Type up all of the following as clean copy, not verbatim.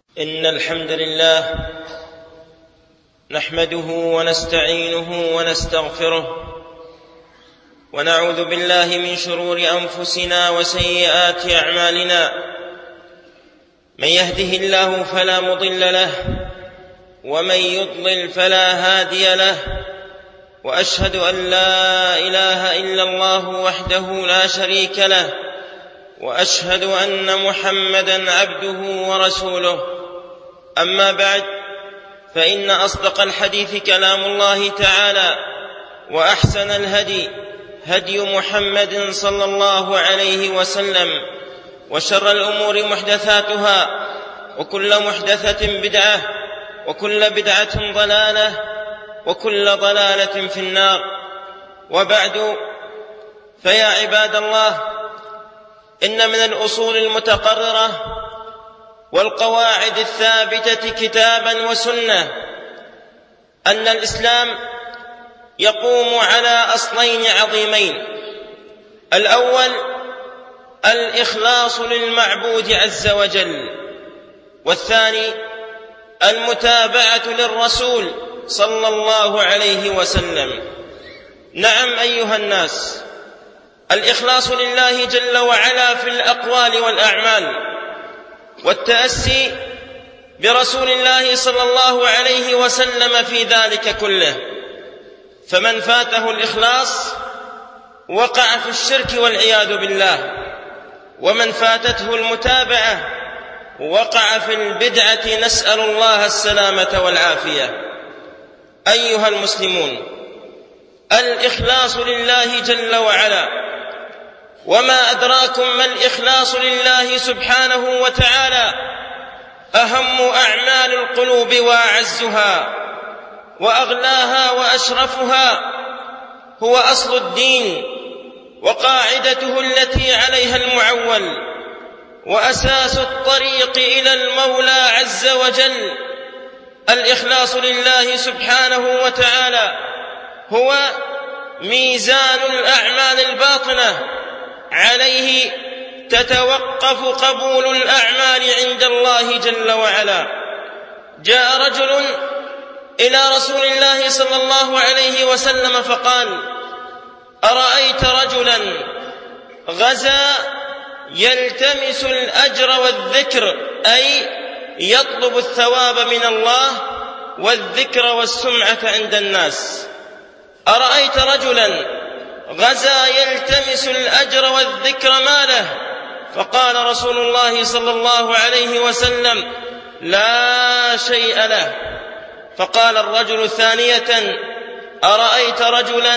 إن الحمد لله نحمده ونستعينه ونستغفره ونعوذ بالله من شرور أنفسنا وسيئات أعمالنا. من يهده الله فلا مضل له ومن يضلل فلا هادي له، وأشهد أن لا إله إلا الله وحده لا شريك له، وأشهد أن محمدًا عبده ورسوله. أما بعد، فإن أصدق الحديث كلام الله تعالى، وأحسن الهدي هدي محمد صلى الله عليه وسلم، وشر الأمور محدثاتها، وكل محدثة بدعة، وكل بدعة ضلالة، وكل ضلالة في النار. وبعد، فيا عباد الله، إن من الأصول المتقررة والقواعد الثابتة كتابا وسنة أن الإسلام يقوم على أصلين عظيمين: الأول الإخلاص للمعبود عز وجل، والثاني المتابعة للرسول صلى الله عليه وسلم. نعم أيها الناس، الإخلاص لله جل وعلا في الأقوال والأعمال، والتأسي برسول الله صلى الله عليه وسلم في ذلك كله. فمن فاته الإخلاص وقع في الشرك والعياذ بالله، ومن فاتته المتابعة وقع في البدعة، نسأل الله السلامة والعافية. أيها المسلمون، الإخلاص لله جل وعلا. وما أدراكم ما الإخلاص لله سبحانه وتعالى؟ أهم أعمال القلوب وأعزها وأغلاها وأشرفها، هو أصل الدين وقاعدته التي عليها المعول، وأساس الطريق إلى المولى عز وجل. الإخلاص لله سبحانه وتعالى هو ميزان الأعمال الباطنة، عليه تتوقف قبول الأعمال عند الله جل وعلا. جاء رجل إلى رسول الله صلى الله عليه وسلم فقال: أرأيت رجلا غزا يلتمس الأجر والذكر، أي يطلب الثواب من الله والذكر والسمعة عند الناس. أرأيت رجلا غزا يلتمس الأجر والذكر، ما له؟ فقال رسول الله صلى الله عليه وسلم: لا شيء له. فقال الرجل ثانية: أرأيت رجلا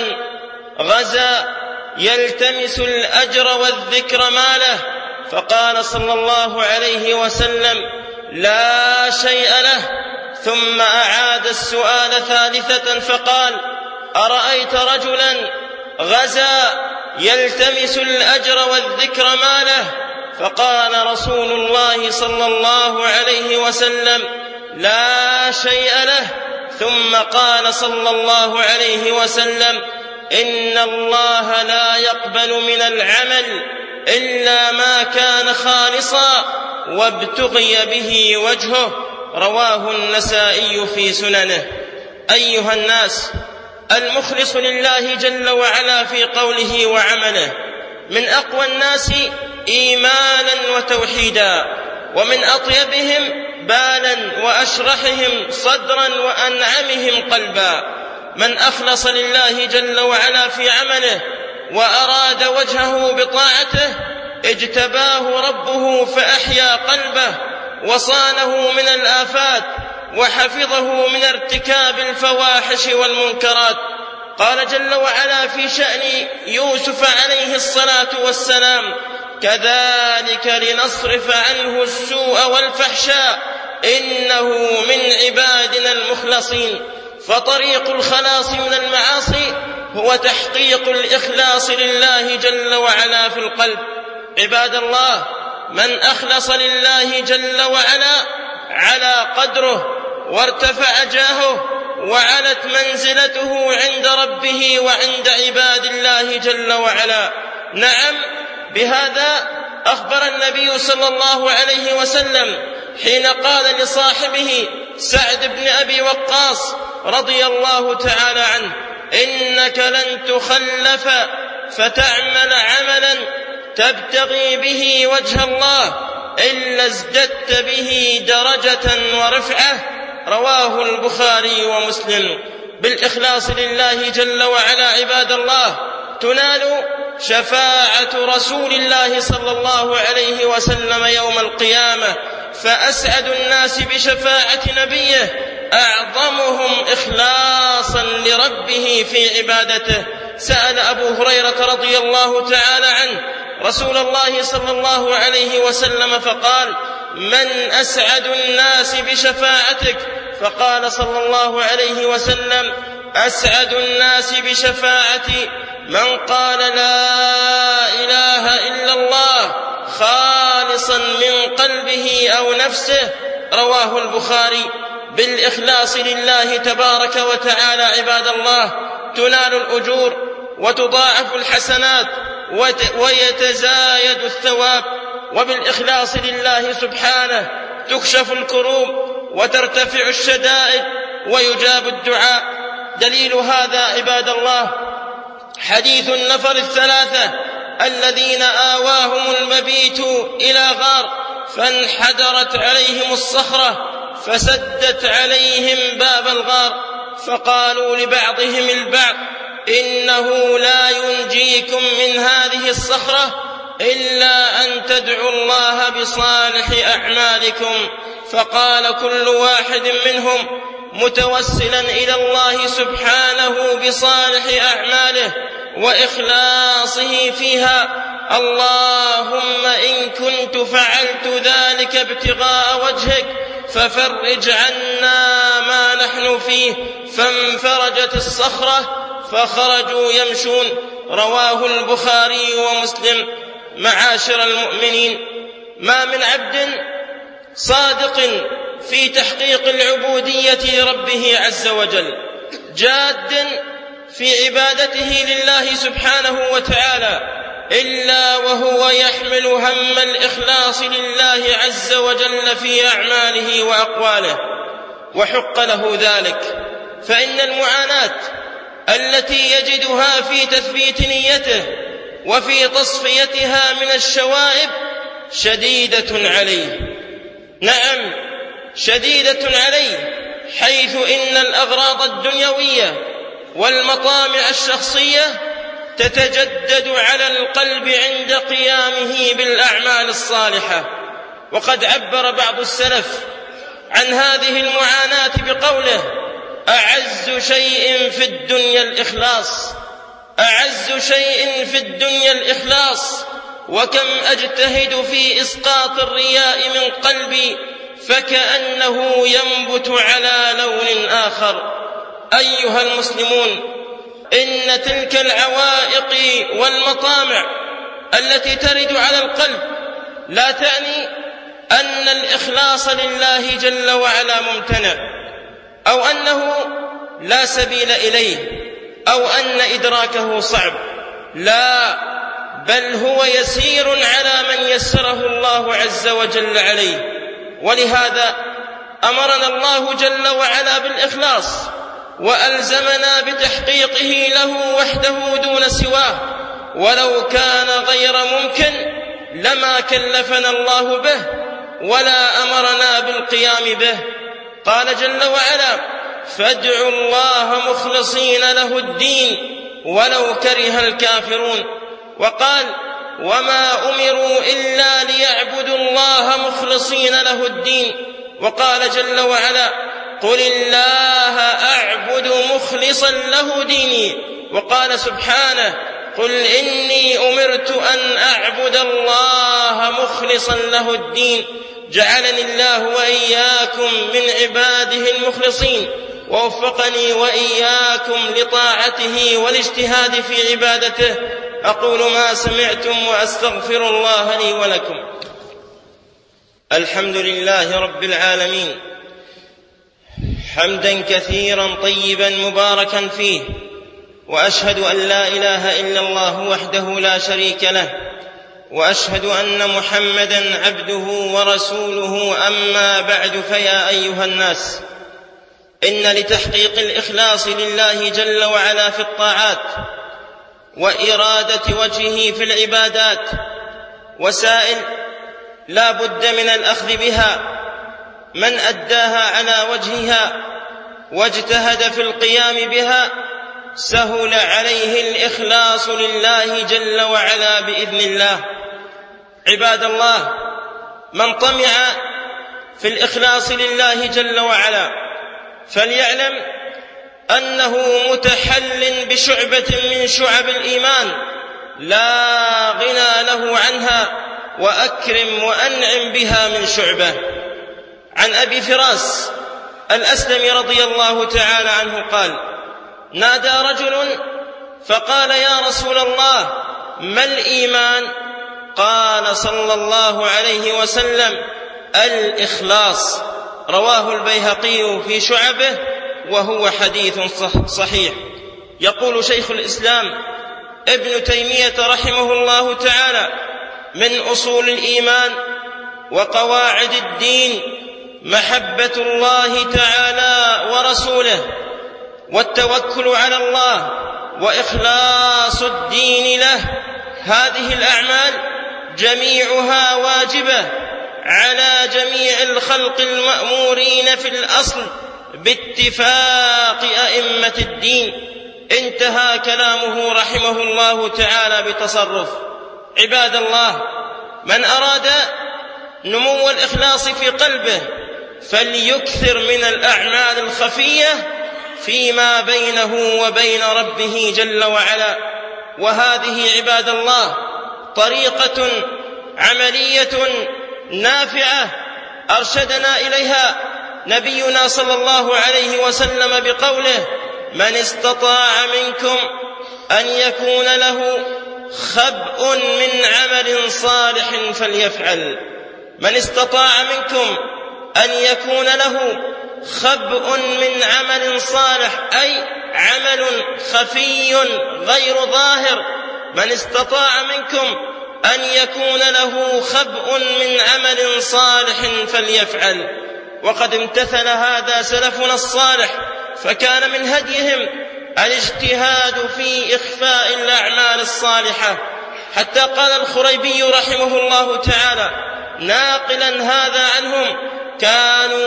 غزا يلتمس الأجر والذكر، ما له؟ فقال صلى الله عليه وسلم: لا شيء له. ثم أعاد السؤال ثالثة فقال: أرأيت رجلا غزا يلتمس الأجر والذكر، ما له؟ فقال رسول الله صلى الله عليه وسلم: لا شيء له. ثم قال صلى الله عليه وسلم: إن الله لا يقبل من العمل إلا ما كان خالصا وابتغي به وجهه. رواه النسائي في سننه. أيها الناس، المخلص لله جل وعلا في قوله وعمله من أقوى الناس إيمانا وتوحيدا، ومن أطيبهم بالا وأشرحهم صدرا وأنعمهم قلبا. من أخلص لله جل وعلا في عمله وأراد وجهه بطاعته، اجتباه ربه فأحيا قلبه، وصانه من الآفات، وحفظه من ارتكاب الفواحش والمنكرات. قال جل وعلا في شأن يوسف عليه الصلاة والسلام: كذلك لنصرف عنه السوء والفحشاء إنه من عبادنا المخلصين. فطريق الخلاص من المعاصي هو تحقيق الإخلاص لله جل وعلا في القلب. عباد الله، من أخلص لله جل وعلا على قدره وارتفع جاهه وعلت منزلته عند ربه وعند عباد الله جل وعلا. نعم، بهذا أخبر النبي صلى الله عليه وسلم حين قال لصاحبه سعد بن أبي وقاص رضي الله تعالى عنه: إنك لن تخلف فتعمل عملا تبتغي به وجه الله إلا ازددت به درجة ورفعة. رواه البخاري ومسلم. بالإخلاص لله جل وعلا عباد الله تنال شفاعة رسول الله صلى الله عليه وسلم يوم القيامة، فأسعد الناس بشفاعة نبيه أعظمهم إخلاصا لربه في عبادته. سأل أبو هريرة رضي الله تعالى عنه رسول الله صلى الله عليه وسلم فقال: من أسعد الناس بشفاعتك؟ فقال صلى الله عليه وسلم: أسعد الناس بشفاعتي من قال لا إله إلا الله خالصا من قلبه أو نفسه. رواه البخاري. بالإخلاص لله تبارك وتعالى عباد الله تنال الأجور وتضاعف الحسنات ويتزايد الثواب. وبالإخلاص لله سبحانه تكشف الكروب وترتفع الشدائد ويجاب الدعاء. دليل هذا عباد الله حديث النفر الثلاثة الذين آواهم المبيت إلى غار فانحدرت عليهم الصخرة فسدت عليهم باب الغار، فقالوا لبعضهم البعض: إنه لا ينجيكم من هذه الصخرة إلا أن تدعوا الله بصالح أعمالكم. فقال كل واحد منهم متوسلا إلى الله سبحانه بصالح أعماله وإخلاصه فيها: اللهم إن كنت فعلت ذلك ابتغاء وجهك ففرج عنا ما نحن فيه. فانفرجت الصخرة فخرجوا يمشون. رواه البخاري ومسلم. معاشر المؤمنين، ما من عبد صادق في تحقيق العبودية لربه عز وجل جاد في عبادته لله سبحانه وتعالى إلا وهو يحمل هم الإخلاص لله عز وجل في أعماله وأقواله، وحق له ذلك. فإن المعاناة التي يجدها في تثبيت نيته وفي تصفيتها من الشوائب شديدة عليه. نعم، شديدة عليه، حيث إن الأغراض الدنيوية والمطامع الشخصية تتجدد على القلب عند قيامه بالأعمال الصالحة. وقد عبر بعض السلف عن هذه المعاناة بقوله: أعز شيء في الدنيا الإخلاص، أعز شيء في الدنيا الإخلاص، وكم أجتهد في إسقاط الرياء من قلبي فكأنه ينبت على لون آخر. أيها المسلمون، إن تلك العوائق والمطامع التي ترد على القلب لا تعني أن الإخلاص لله جل وعلا ممتنع، أو أنه لا سبيل إليه، أو أن إدراكه صعب. لا، بل هو يسير على من يسره الله عز وجل عليه. ولهذا أمرنا الله جل وعلا بالإخلاص وألزمنا بتحقيقه له وحده دون سواه، ولو كان غير ممكن لما كلفنا الله به ولا أمرنا بالقيام به. قال جل وعلا: فادعوا الله مخلصين له الدين ولو كره الكافرون. وقال: وما أمروا إلا ليعبدوا الله مخلصين له الدين. وقال جل وعلا: قل الله أعبد مخلصا له ديني. وقال سبحانه: قل إني أمرت أن أعبد الله مخلصا له الدين. جعلني الله وإياكم من عباده المخلصين، ووفقني وإياكم لطاعته والاجتهاد في عبادته. أقول ما سمعتم وأستغفر الله لي ولكم. الحمد لله رب العالمين، حمدا كثيرا طيبا مباركا فيه، وأشهد أن لا إله إلا الله وحده لا شريك له، وأشهد أن محمدًا عبده ورسوله. أما بعد، فيا أيها الناس، إن لتحقيق الإخلاص لله جل وعلا في الطاعات وإرادة وجهه في العبادات وسائل لا بد من الأخذ بها. من أداها على وجهها واجتهد في القيام بها سهل عليه الإخلاص لله جل وعلا بإذن الله. عباد الله، من طمع في الإخلاص لله جل وعلا فليعلم أنه متحل بشعبة من شعب الإيمان لا غنى له عنها، وأكرم وأنعم بها من شعبة. عن أبي فراس الأسلمي رضي الله تعالى عنه قال: نادى رجل فقال: يا رسول الله، ما الإيمان؟ قال صلى الله عليه وسلم: الإخلاص. رواه البيهقي في شعبه، وهو حديث صحيح. يقول شيخ الإسلام ابن تيمية رحمه الله تعالى: من أصول الإيمان وقواعد الدين محبة الله تعالى ورسوله، والتوكل على الله، وإخلاص الدين له. هذه الأعمال جميعها واجبة على جميع الخلق المأمورين في الأصل باتفاق أئمة الدين. انتهى كلامه رحمه الله تعالى بتصرف. عباد الله، من أراد نمو الإخلاص في قلبه فليكثر من الأعمال الخفية فيما بينه وبين ربه جل وعلا. وهذه عباد الله طريقة عملية نافعة أرشدنا إليها نبينا صلى الله عليه وسلم بقوله: من استطاع منكم أن يكون له خبء من عمل صالح فليفعل. من استطاع منكم أن يكون له خبء من عمل صالح، أي عمل خفي غير ظاهر. من استطاع منكم أن يكون له خبء من عمل صالح فليفعل. وقد امتثل هذا سلفنا الصالح، فكان من هديهم الاجتهاد في إخفاء الأعمال الصالحة، حتى قال الخريبي رحمه الله تعالى ناقلا هذا عنهم: كانوا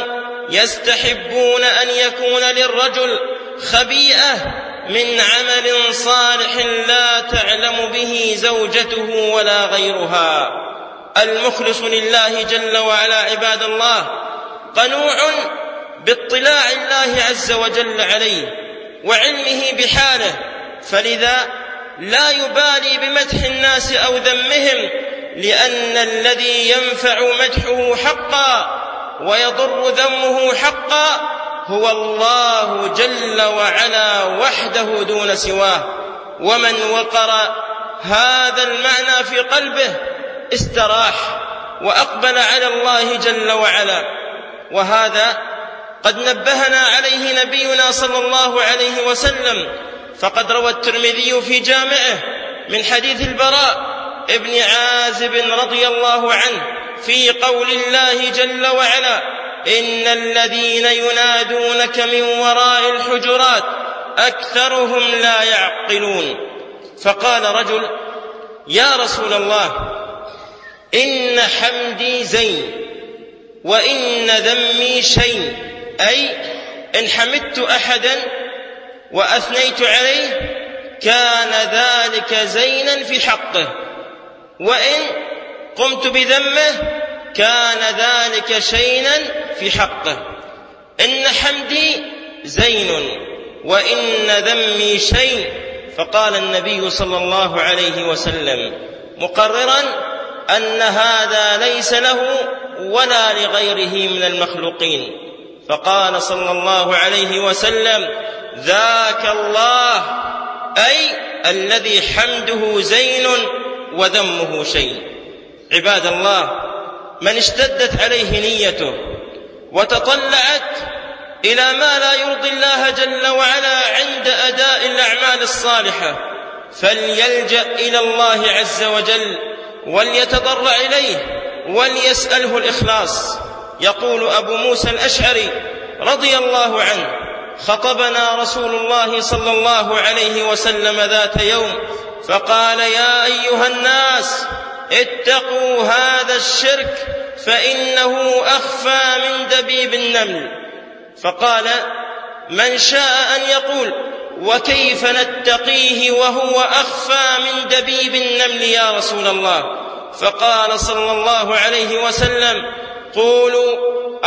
يستحبون أن يكون للرجل خبيئة من عمل صالح لا تعلم به زوجته ولا غيرها. المخلص لله جل وعلا عباد الله قنوع باطلاع الله عز وجل عليه وعلمه بحاله، فلذا لا يبالي بمدح الناس أو ذمهم، لأن الذي ينفع مدحه حقا ويضر ذمه حقا هو الله جل وعلا وحده دون سواه. ومن وقر هذا المعنى في قلبه استراح وأقبل على الله جل وعلا. وهذا قد نبهنا عليه نبينا صلى الله عليه وسلم، فقد روى الترمذي في جامعه من حديث البراء ابن عازب رضي الله عنه في قول الله جل وعلا: إن الذين ينادونك من وراء الحجرات أكثرهم لا يعقلون. فقال رجل: يا رسول الله، إن حمدي زين وإن ذمي شين، أي إن حمدت أحدا وأثنيت عليه كان ذلك زينا في حقه، وإن قمت بذمه كان ذلك شينا في حقه. إن حمدي زين وإن ذمي شين. فقال النبي صلى الله عليه وسلم مقررا أن هذا ليس له ولا لغيره من المخلوقين، فقال صلى الله عليه وسلم: ذاك الله، أي الذي حمده زين وذمه شين. عباد الله، من اشتدت عليه نيته وتطلعت إلى ما لا يرضي الله جل وعلا عند أداء الأعمال الصالحة فليلجأ إلى الله عز وجل وليتضرع إليه وليسأله الإخلاص. يقول أبو موسى الأشعري رضي الله عنه: خطبنا رسول الله صلى الله عليه وسلم ذات يوم فقال: يا أيها الناس اتقوا هذا الشرك فإنه أخفى من دبيب النمل. فقال: من شاء أن يقول: وكيف نتقيه وهو أخفى من دبيب النمل يا رسول الله؟ فقال صلى الله عليه وسلم: قولوا: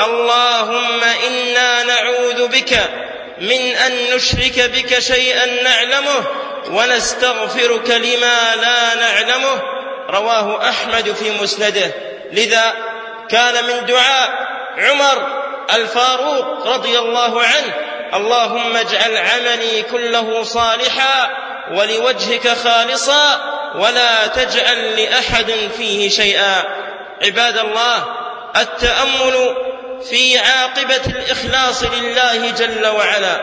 اللهم إنا نعوذ بك من أن نشرك بك شيئا نعلمه ونستغفرك لما لا نعلمه. رواه أحمد في مسنده. لذا كان من دعاء عمر الفاروق رضي الله عنه: اللهم اجعل عملي كله صالحا ولوجهك خالصا ولا تجعل لأحد فيه شيئا. عباد الله، التأمل في عاقبة الإخلاص لله جل وعلا،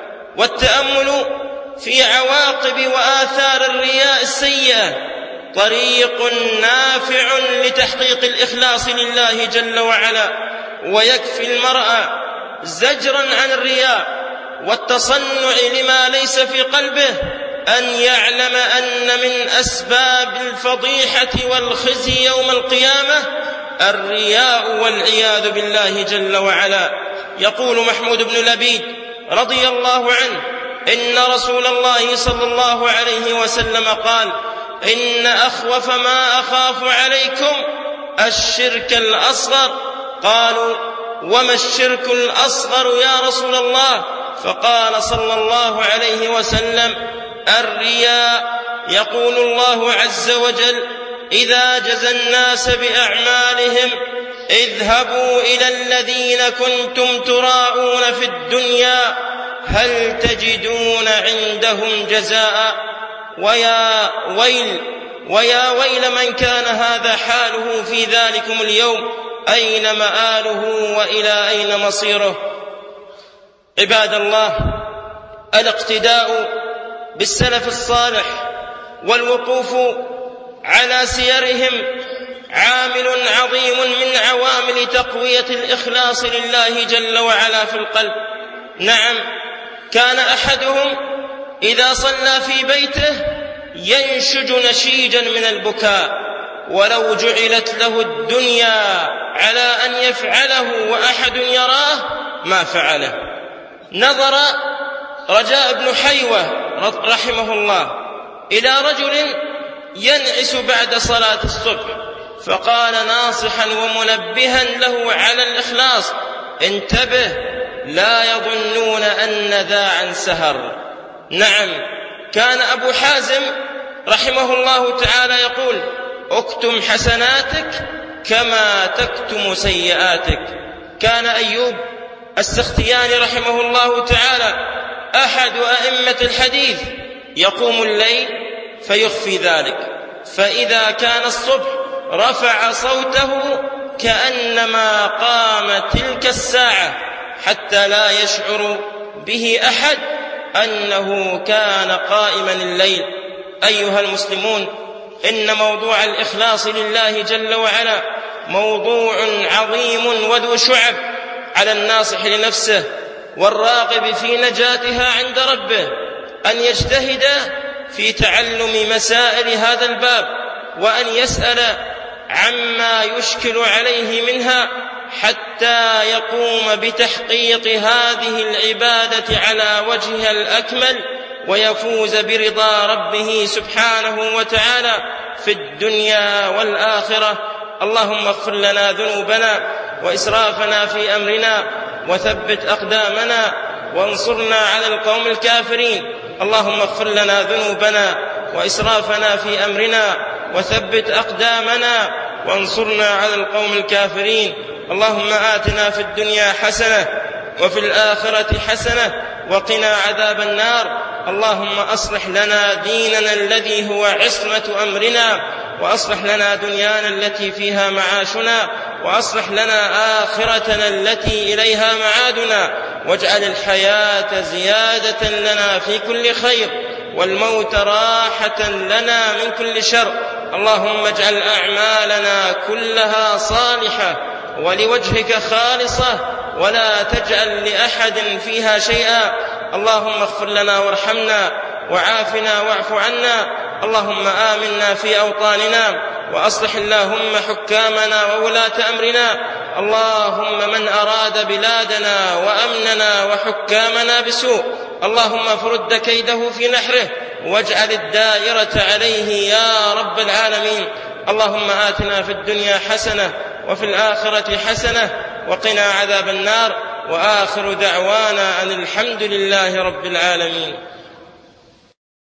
والتأمل في عواقب وآثار الرياء السيئة طريق نافع لتحقيق الإخلاص لله جل وعلا. ويكفي المرء زجرا عن الرياء والتصنع لما ليس في قلبه أن يعلم أن من أسباب الفضيحة والخزي يوم القيامة الرياء والعياذ بالله جل وعلا. يقول محمود بن لبيد رضي الله عنه: إن رسول الله صلى الله عليه وسلم قال: إن أخوف ما أخاف عليكم الشرك الأصغر. قالوا: وما الشرك الأصغر يا رسول الله؟ فقال صلى الله عليه وسلم: الرياء. يقول الله عز وجل: إذا جزى الناس بأعمالهم اذهبوا إلى الذين كنتم تراءون في الدنيا هل تجدون عندهم جزاء. ويا ويل من كان هذا حاله في ذلكم اليوم، أين مآله وإلى أين مصيره؟ عباد الله، الاقتداء بالسلف الصالح والوقوف على سيرهم عامل عظيم من عوامل تقوية الإخلاص لله جل وعلا في القلب. نعم، كان أحدهم إذا صلى في بيته ينشج نشيجا من البكاء، ولو جعلت له الدنيا على أن يفعله وأحد يراه ما فعله. نظر رجاء بن حيوة رحمه الله إلى رجل ينعس بعد صلاة الصبح، فقال ناصحا ومنبها له على الإخلاص: انتبه، لا يظنون أن ذا عن سهر. نعم، كان أبو حازم رحمه الله تعالى يقول: اكتم حسناتك كما تكتم سيئاتك. كان أيوب السختياني رحمه الله تعالى أحد أئمة الحديث يقوم الليل فيخفي ذلك، فإذا كان الصبح رفع صوته كأنما قام تلك الساعة حتى لا يشعر به أحد أنه كان قائما الليل. أيها المسلمون، إن موضوع الإخلاص لله جل وعلا موضوع عظيم وذو شعب على الناصح لنفسه والراغب في نجاتها عند ربه أن يجتهد في تعلم مسائل هذا الباب، وأن يسأل عما يشكل عليه منها حتى يقوم بتحقيق هذه العبادة على وجهها الأكمل ويفوز برضا ربه سبحانه وتعالى في الدنيا والآخرة. اللهم اغفر لنا ذنوبنا وإسرافنا في أمرنا وثبت أقدامنا وانصرنا على القوم الكافرين. اللهم اغفر لنا ذنوبنا وإسرافنا في أمرنا وثبت أقدامنا وانصرنا على القوم الكافرين. اللهم آتنا في الدنيا حسنة وفي الآخرة حسنة وقنا عذاب النار. اللهم أصلح لنا ديننا الذي هو عصمة أمرنا، وأصلح لنا دنيانا التي فيها معاشنا، وأصلح لنا آخرتنا التي إليها معادنا، واجعل الحياة زيادة لنا في كل خير والموت راحة لنا من كل شر. اللهم اجعل أعمالنا كلها صالحة ولوجهك خالصة ولا تجعل لأحد فيها شيئا. اللهم اغفر لنا وارحمنا وعافنا واعف عنا. اللهم آمنا في أوطاننا وأصلح اللهم حكامنا وولاة أمرنا. اللهم من أراد بلادنا وأمننا وحكامنا بسوء اللهم فرد كيده في نحره واجعل الدائرة عليه يا رب العالمين. اللهم آتنا في الدنيا حسنة وفي الآخرة حسنة وقنا عذاب النار. وآخر دعوانا أن الحمد لله رب العالمين.